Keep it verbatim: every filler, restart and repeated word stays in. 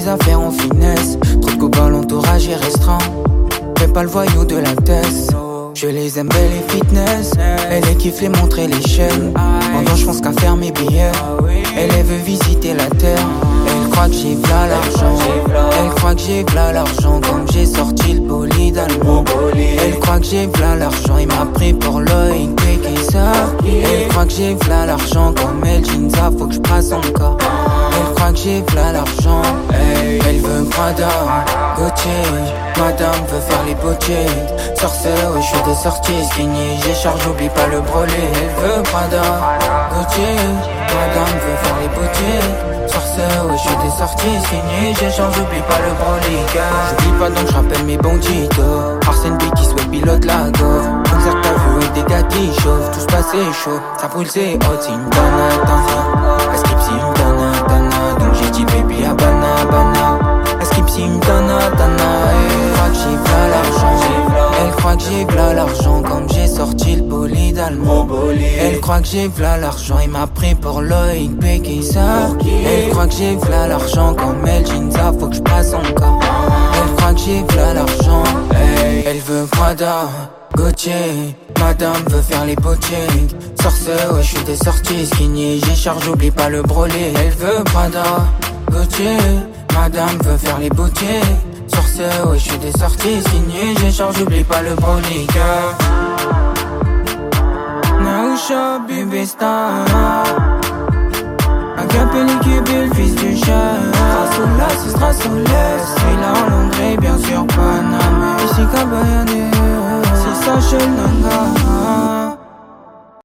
mes affaires en finesse. Trop de copains, l'entourage est restreint. Fais pas le voyou de la tête. Je les aime belle et fitness. Elle est kiffe les montrer les chaînes. Pendant je pense qu'à faire mes billets. Elle, elle veut visiter la terre. Elle croit que j'ai v'là l'argent. Elle croit que j'ai v'là l'argent. Comme j'ai sorti le bolide allemand. Elle croit que j'ai v'là l'argent. Il m'a pris pour Loïc Pékissa. Elle croit que j'ai v'là l'argent. Comme El Ginza, faut que je passe encore. Elle croit que j'ai v'là l'argent. Elle veut Prada, Gauthier. Madame veut faire les boutiques. Sorcerer, ouais, je suis des sorties skinny. J'écharge, j'oublie pas le brûlé. Elle veut Prada, Gauthier. Madame veut faire les boutiques. Sorcerer, ouais, je suis des sorties skinny. J'écharge, j'oublie pas le broliga. J'oublie pas donc j'rappelle mes banditos. Arsène B qui souhaite pilote la go. Concert t'as vu avec des gars qui chauffent. Tout se passe c'est chaud, ça brûle c'est hot. C'est une dana, dana. Skip c'est une dana, dana. Donc j'ai dit baby abana, bana. Skip c'est une dana, dana. Elle croit que j'ai v'là l'argent. Elle croit que j'ai v'là l'argent. Comme j'ai sorti le bolide allemand. Elle croit que j'ai v'là l'argent. Il m'a pris pour Loïc Pékissa. Elle croit que j'ai v'là l'argent. Comme El Ginza, faut que je passe encore. Elle croit que j'ai v'là l'argent. Elle veut Prada, Gauthier. Madame veut faire les boutiques. Sorcerer, ouais, je suis des sorties skinny. J'écharge, j'oublie pas le brûlé. Elle veut Prada, Gauthier. Madame veut faire les boutiques. Sorcerer, ouais, je suis des sorties skinny. J'écharge, j'oublie pas le brûlé. Naousha, bébé star. Agapé l'équipe et le fils du chat. Strasolas, c'est Strasolas. Il a en Londres, bien sûr Panama. Ici Kabayane. C'est Sachel Nanga.